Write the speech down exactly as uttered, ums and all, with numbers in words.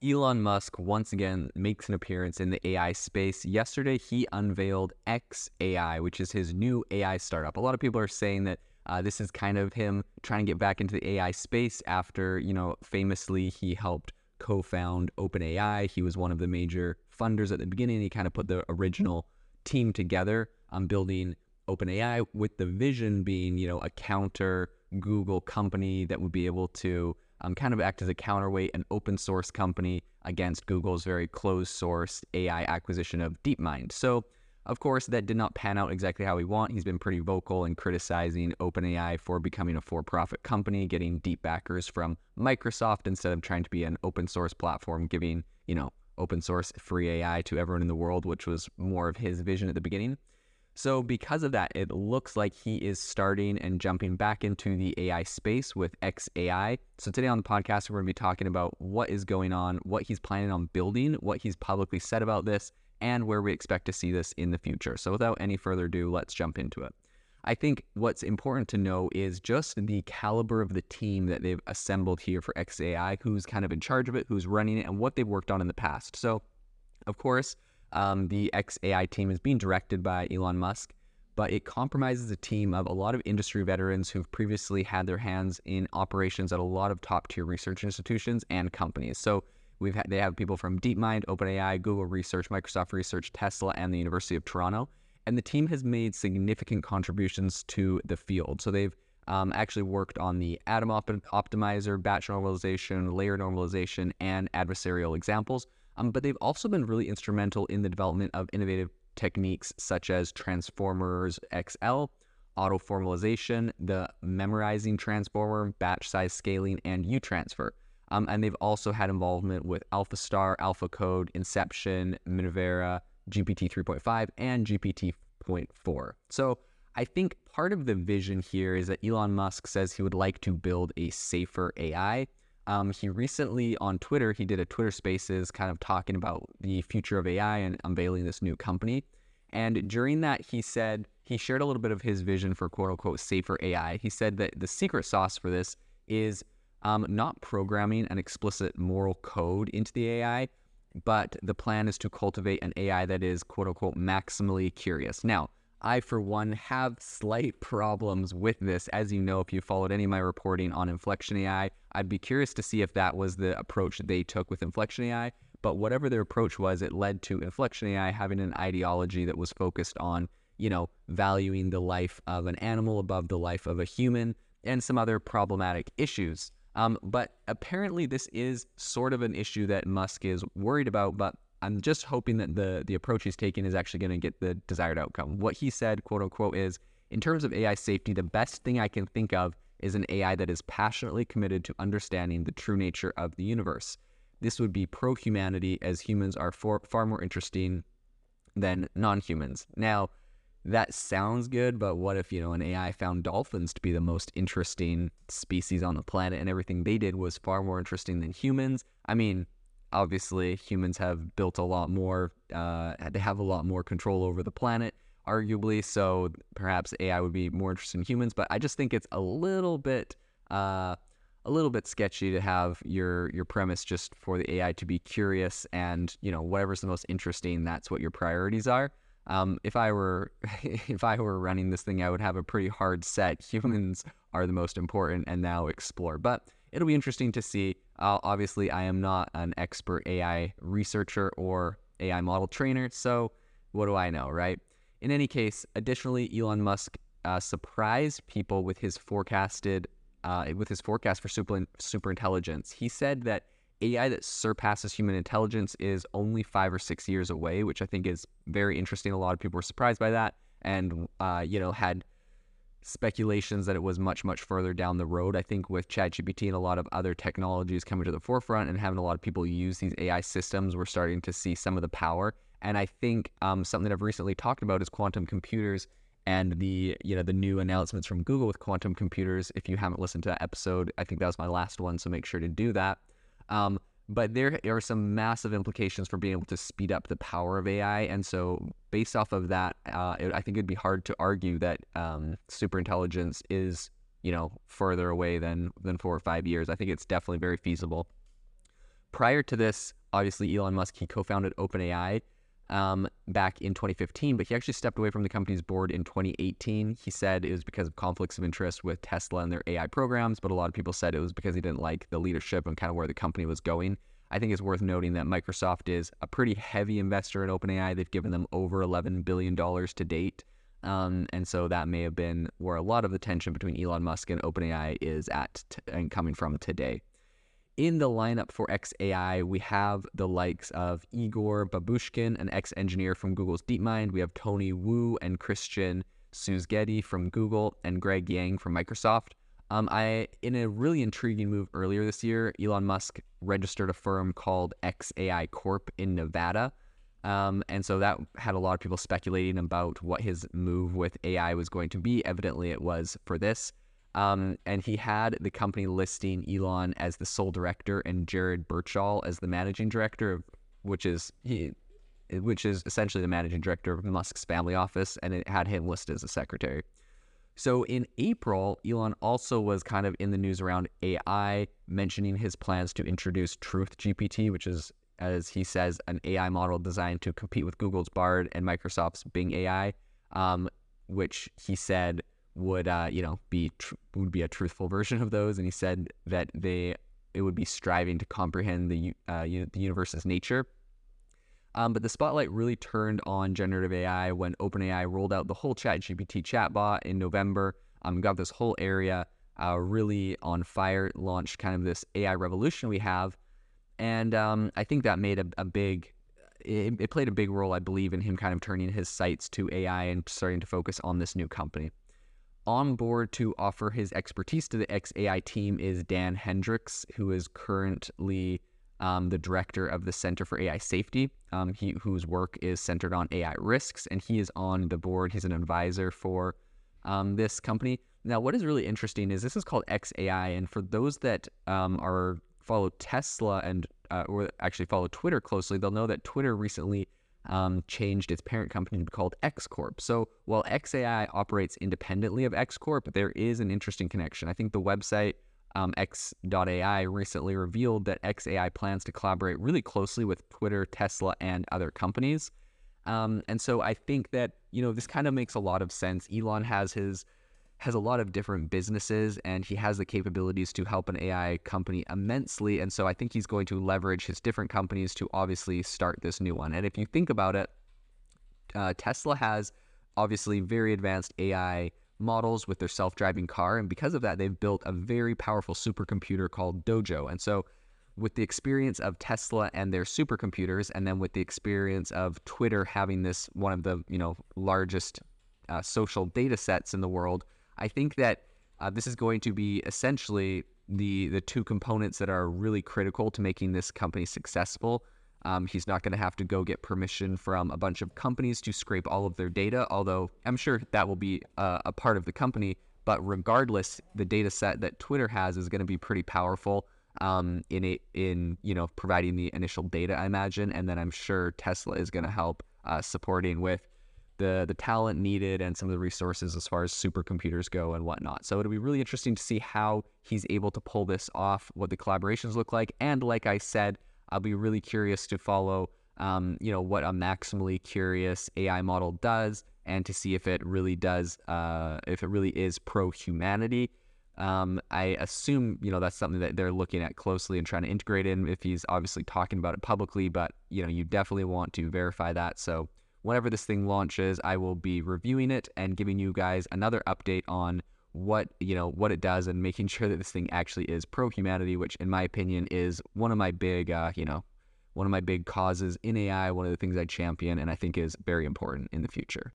Elon Musk once again makes an appearance in the A I space. Yesterday, he unveiled xAI, which is his new A I startup. A lot of people are saying that uh, this is kind of him trying to get back into the A I space after, you know, famously he helped co-found OpenAI. He was one of the major funders at the beginning. He kind of put the original team together on building OpenAI with the vision being, you know, a counter Google company that would be able to um, kind of act as a counterweight, an open source company against Google's very closed source A I acquisition of DeepMind. So, of course, that did not pan out exactly how we want. He's been pretty vocal in criticizing OpenAI for becoming a for-profit company, getting deep backers from Microsoft instead of trying to be an open source platform, giving, you know, open source free A I to everyone in the world, which was more of his vision at the beginning. So because of that, it looks like he is starting and jumping back into the A I space with xAI. So today on the podcast, we're going to be talking about what is going on, what he's planning on building, what he's publicly said about this, and where we expect to see this in the future. So without any further ado, let's jump into it. I think what's important to know is just the caliber of the team that they've assembled here for xAI, who's kind of in charge of it, who's running it, and what they've worked on in the past. So, of course, Um, the xAI team is being directed by Elon Musk, but it compromises a team of a lot of industry veterans who've previously had their hands in operations at a lot of top-tier research institutions and companies. So we've had, they have people from DeepMind, OpenAI, Google Research, Microsoft Research, Tesla, and the University of Toronto. And the team has made significant contributions to the field. So they've um, actually worked on the Atom op- Optimizer, batch normalization, layer normalization, and adversarial examples. Um, but they've also been really instrumental in the development of innovative techniques such as Transformers X L, auto-formalization, the memorizing transformer, batch size scaling, and U-transfer. Um, and they've also had involvement with AlphaStar, AlphaCode, Inception, Minavera, G P T three point five, and G P T four point four. So I think part of the vision here is that Elon Musk says he would like to build a safer A I. Um, he recently on Twitter, he did a Twitter Spaces kind of talking about the future of A I and unveiling this new company. And during that, he said, he shared a little bit of his vision for quote unquote safer A I. He said that the secret sauce for this is um, not programming an explicit moral code into the A I, but the plan is to cultivate an A I that is quote unquote maximally curious. Now, I, for one, have slight problems with this. As you know, if you followed any of my reporting on Inflection A I, I'd be curious to see if that was the approach that they took with Inflection A I. But whatever their approach was, it led to Inflection A I having an ideology that was focused on, you know, valuing the life of an animal above the life of a human and some other problematic issues. Um, but apparently this is sort of an issue that Musk is worried about, but I'm just hoping that the the approach he's taking is actually going to get the desired outcome. What he said, quote unquote, is, in terms of A I safety, the best thing I can think of is an A I that is passionately committed to understanding the true nature of the universe. This would be pro-humanity, as humans are for, far more interesting than non-humans. Now, that sounds good, but what if, you know, an A I found dolphins to be the most interesting species on the planet and everything they did was far more interesting than humans? I mean, obviously, humans have built a lot more, uh, they have a lot more control over the planet, arguably, so perhaps A I would be more interested in humans, but I just think it's a little bit, uh, a little bit sketchy to have your your premise just for the A I to be curious and, you know, whatever's the most interesting, that's what your priorities are. Um, if I were if I were running this thing, I would have a pretty hard set. Humans are the most important, and now explore. But it'll be interesting to see. Uh, obviously, I am not an expert A I researcher or A I model trainer, so what do I know, right? In any case, additionally, Elon Musk uh, surprised people with his forecasted uh, with his forecast for super superintelligence. He said that A I that surpasses human intelligence is only five or six years away, which I think is very interesting. A lot of people were surprised by that, and uh, you know, had speculations that it was much, much further down the road. I think with ChatGPT and a lot of other technologies coming to the forefront and having a lot of people use these A I systems, we're starting to see some of the power. And I think um, something that I've recently talked about is quantum computers and the, you know, the new announcements from Google with quantum computers. If you haven't listened to that episode, I think that was my last one, so make sure to do that. Um, but there are some massive implications for being able to speed up the power of A I. And so based off of that, uh, it, I think it'd be hard to argue that um, superintelligence is, you know, further away than, than four or five years. I think it's definitely very feasible. prior to this, obviously Elon Musk, he co-founded OpenAI um, back in twenty fifteen, but he actually stepped away from the company's board in twenty eighteen. He said it was because of conflicts of interest with Tesla and their A I programs, but a lot of people said it was because he didn't like the leadership and kind of where the company was going. I think it's worth noting that Microsoft is a pretty heavy investor in OpenAI. They've given them over eleven billion dollars to date. Um, and so that may have been where a lot of the tension between Elon Musk and OpenAI is at t- and coming from today. In the lineup for xAI, we have the likes of Igor Babushkin, an ex-engineer from Google's DeepMind. We have Tony Wu and Christian Szusgeti from Google and Greg Yang from Microsoft. Um, I, in a really intriguing move earlier this year, Elon Musk registered a firm called xAI Corp in Nevada. Um, and so that had a lot of people speculating about what his move with A I was going to be. Evidently, it was for this. Um, and he had the company listing Elon as the sole director and Jared Birchall as the managing director, which is he, which is essentially the managing director of Musk's family office, and it had him listed as a secretary. So in April, Elon also was kind of in the news around A I, mentioning his plans to introduce Truth G P T, which is, as he says, an A I model designed to compete with Google's Bard and Microsoft's Bing A I, um, which he said would, uh, you know, be tr- would be a truthful version of those. And he said that they it would be striving to comprehend the uh, the universe's nature. Um, but the spotlight really turned on generative A I when OpenAI rolled out the whole ChatGPT chatbot in November. Um, got this whole area uh, really on fire, launched kind of this A I revolution we have. And um, I think that made a, a big, it, it played a big role, I believe, in him kind of turning his sights to A I and starting to focus on this new company. On board to offer his expertise to the xAI team is Dan Hendricks, who is currently um, the director of the Center for A I Safety, um, he, whose work is centered on A I risks, and he is on the board. He's an advisor for um, this company. Now, what is really interesting is this is called xAI, and for those that um, are follow Tesla and uh, or actually follow Twitter closely, they'll know that Twitter recently um, changed its parent company to be called X Corp. So while xAI operates independently of X Corp, there is an interesting connection. I think the website um, X dot A I recently revealed that xAI plans to collaborate really closely with Twitter, Tesla, and other companies. Um, and so I think that, you know, this kind of makes a lot of sense. Elon has his has a lot of different businesses, and he has the capabilities to help an A I company immensely. And so I think he's going to leverage his different companies to obviously start this new one. And if you think about it, uh, Tesla has obviously very advanced A I models with their self-driving car. And because of that, they've built a very powerful supercomputer called Dojo. And so with the experience of Tesla and their supercomputers, and then with the experience of Twitter having this, one of the, you know, largest uh, social data sets in the world, I think that uh, this is going to be essentially the the two components that are really critical to making this company successful. Um, he's not going to have to go get permission from a bunch of companies to scrape all of their data, although I'm sure that will be uh, a part of the company. But regardless, the data set that Twitter has is going to be pretty powerful um, in it, in you know providing the initial data, I imagine, and then I'm sure Tesla is going to help uh, supporting with the the talent needed and some of the resources as far as supercomputers go and whatnot. So it'll be really interesting to see how he's able to pull this off, what the collaborations look like. And like I said, I'll be really curious to follow, um, you know, what a maximally curious A I model does, and to see if it really does, uh, if it really is pro-humanity. Um, I assume, you know, that's something that they're looking at closely and trying to integrate in if he's obviously talking about it publicly, but, you know, you definitely want to verify that. So whenever this thing launches, I will be reviewing it and giving you guys another update on what, you know, what it does and making sure that this thing actually is pro-humanity, which in my opinion is one of my big, uh, you know, one of my big causes in A I, one of the things I champion, and I think is very important in the future.